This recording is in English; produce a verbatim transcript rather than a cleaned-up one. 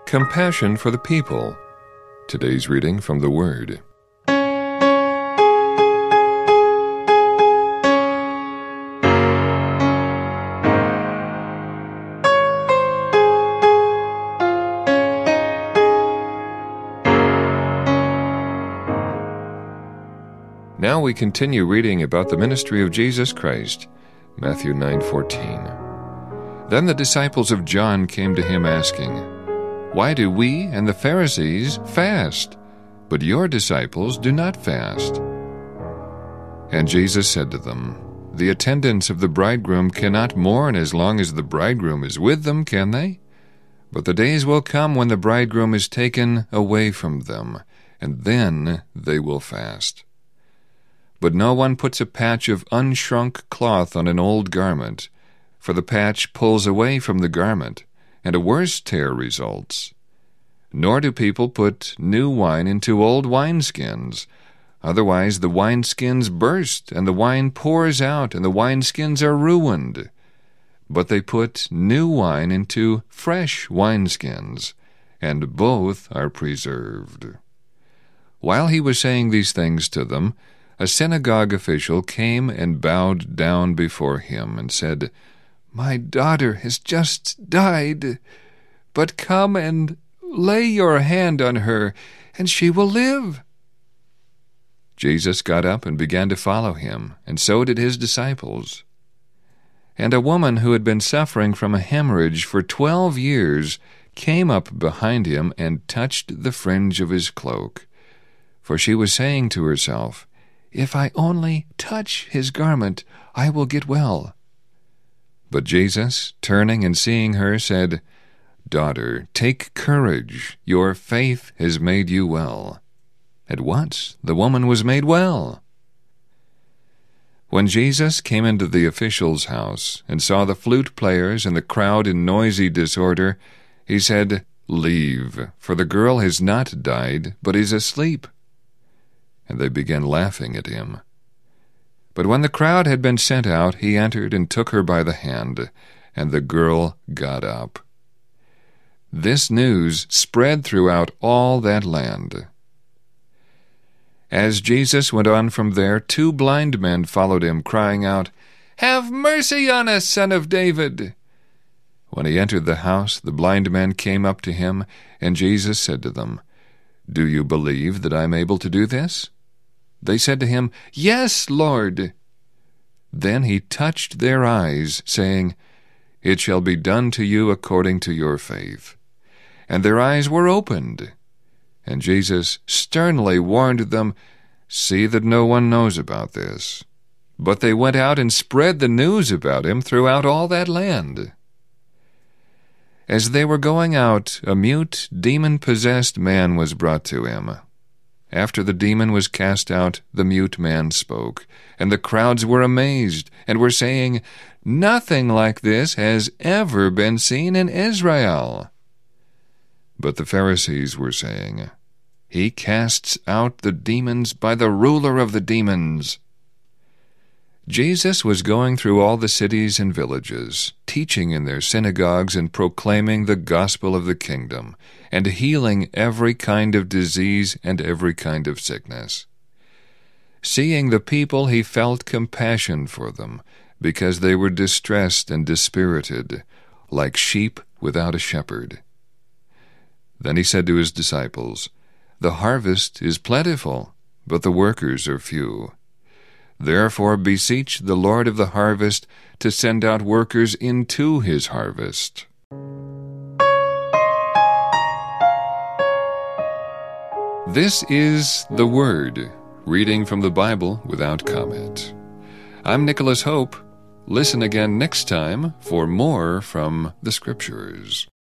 compassion for the people. Today's reading from the Word. Now we continue reading about the ministry of Jesus Christ, Matthew nine fourteen. Then the disciples of John came to him asking, "Why do we and the Pharisees fast, but your disciples do not fast?" And Jesus said to them, "The attendants of the bridegroom cannot mourn as long as the bridegroom is with them, can they? But the days will come when the bridegroom is taken away from them, and then they will fast. But no one puts a patch of unshrunk cloth on an old garment, for the patch pulls away from the garment, and a worse tear results. Nor do people put new wine into old wineskins. Otherwise the wineskins burst, and the wine pours out, and the wineskins are ruined. But they put new wine into fresh wineskins, and both are preserved." While he was saying these things to them, a synagogue official came and bowed down before him and said, "My daughter has just died, but come and lay your hand on her, and she will live." Jesus got up and began to follow him, and so did his disciples. And a woman who had been suffering from a hemorrhage for twelve years came up behind him and touched the fringe of his cloak. For she was saying to herself, "If I only touch his garment, I will get well." But Jesus, turning and seeing her, said, "Daughter, take courage. Your faith has made you well." At once the woman was made well. When Jesus came into the official's house and saw the flute players and the crowd in noisy disorder, he said, "Leave, for the girl has not died, but is asleep." And they began laughing at him. But when the crowd had been sent out, he entered and took her by the hand, and the girl got up. This news spread throughout all that land. As Jesus went on from there, two blind men followed him, crying out, "Have mercy on us, Son of David!" When he entered the house, the blind men came up to him, and Jesus said to them, "Do you believe that I am able to do this?" They said to him, "Yes, Lord." Then he touched their eyes, saying, "It shall be done to you according to your faith." And their eyes were opened. And Jesus sternly warned them, "See that no one knows about this." But they went out and spread the news about him throughout all that land. As they were going out, a mute, demon-possessed man was brought to him. After the demon was cast out, the mute man spoke, and the crowds were amazed, and were saying, "Nothing like this has ever been seen in Israel." But the Pharisees were saying, "He casts out the demons by the ruler of the demons." Jesus was going through all the cities and villages, teaching in their synagogues and proclaiming the gospel of the kingdom, and healing every kind of disease and every kind of sickness. Seeing the people, he felt compassion for them, because they were distressed and dispirited, like sheep without a shepherd. Then he said to his disciples, "The harvest is plentiful, but the workers are few. Therefore beseech the Lord of the harvest to send out workers into his harvest." This is the Word, reading from the Bible without comment. I'm Nicholas Hope. Listen again next time for more from the Scriptures.